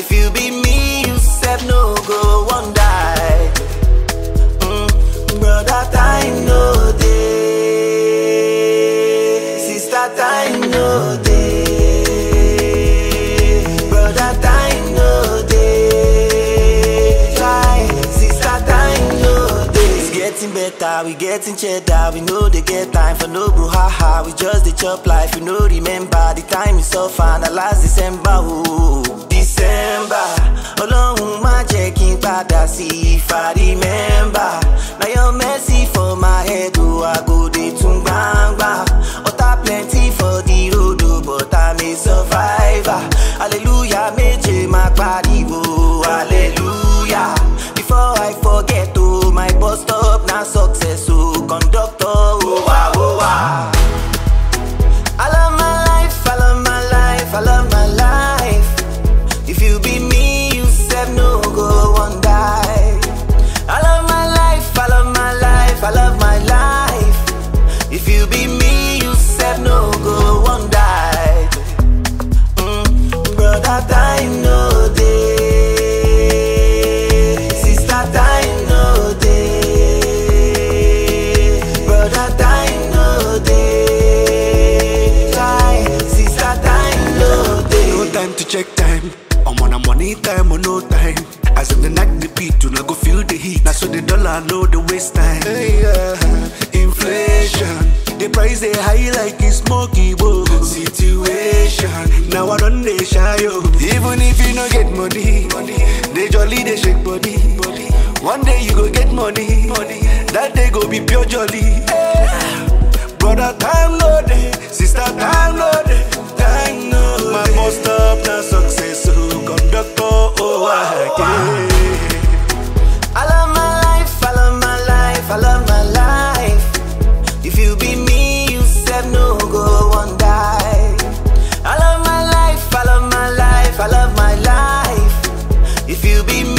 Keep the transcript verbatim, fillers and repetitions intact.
If you be me, you said no go one die. Mm, brother, time no day. Sister, time no day. Brother, time no day. Try, sister, time no day. It's getting better, we getting cheddar. We know they get time for no brouhaha. We just the chop life, you know. Remember the time is so fun. The last December, ooh, December. Ọlọ́run má jẹ́ kí n padà sí if I remember. Now your mercy for my head, oh, I go dey tún gbangba. Ọ̀tá plenty for the road, oh, but I'm a survivor. Hallelujah, méje máa pariwo, hallelujah. Before I forget, oh, my bus stop na success, oh, conductor, oh, wow, oh, wow. I love my life, I love my life, I love my life. If you be me, you said no go one die. I love my life, I love my life, I love my life. If you be me, you said no go one die. Mm, brother, time no day. Sister, time no day. Brother, time no day. Try, sister, time no day. No time to check time. I'm on a money time or no time. As if the night the beat, you not go feel the heat. Now so the dollar know the waste time. Hey, yeah. Inflation, the price they high like it's smoky bowl. Situation, now I don't they shy yo. Even if you no get money, money, they jolly they shake body. body. One day you go get money, money. That day go be pure jolly. Hey. Brother time no day, sister time no day, time no day. My most up na success, so conductor, oh I can't. I love my life, I love my life, I love my life. If you be me, you said no go one die. I love my life, I love my life, I love my life. If you be me,